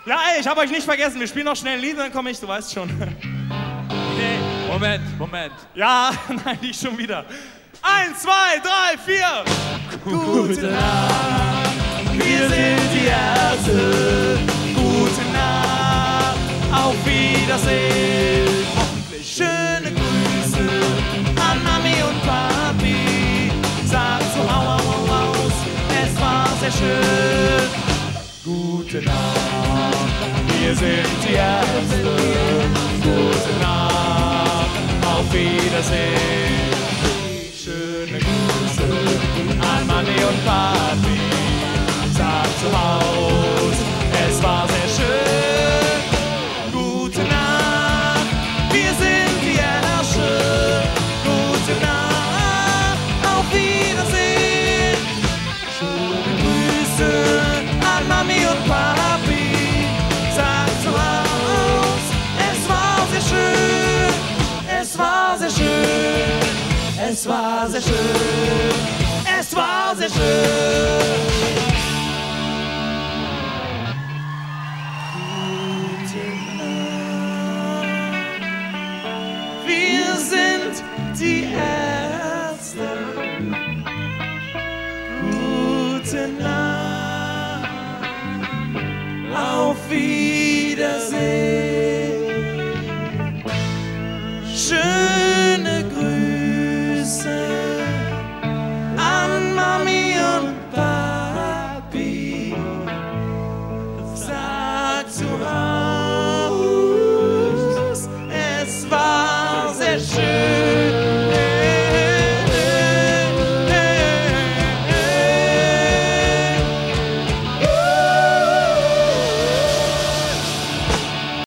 Ja, ey, ich hab euch nicht vergessen. Wir spielen noch schnell ein Lied, dann komme ich, du weißt schon. Nee, Moment. Ja, nein, nicht schon wieder. 1, 2, 3, 4. Gute Nacht, wir sind die Ärzte. Gute Nacht, auf Wiedersehen. Hoffentlich schöne Grüße an Mami und Papi. Sag zu Haus, es war sehr schön. Gute Nacht, wir sind die Ärzte. Gute Nacht, auf Wiedersehen. Schöne Grüße an Mami und Papi. Sag zu Haus, es war sehr schön. Gute Nacht, wir sind die Ärzte. Gute Nacht, auf Wiedersehen. Schöne Grüße an Mami und Papi. Sag zu Haus, es war sehr schön. Es war sehr schön. Es war sehr schön. Es war sehr schön. Gute Nacht. Wir sind die Ärzte. Gute Nacht. Auf Wiedersehen. Schöne Grüße an Mami und Papi. Sag zu Hause.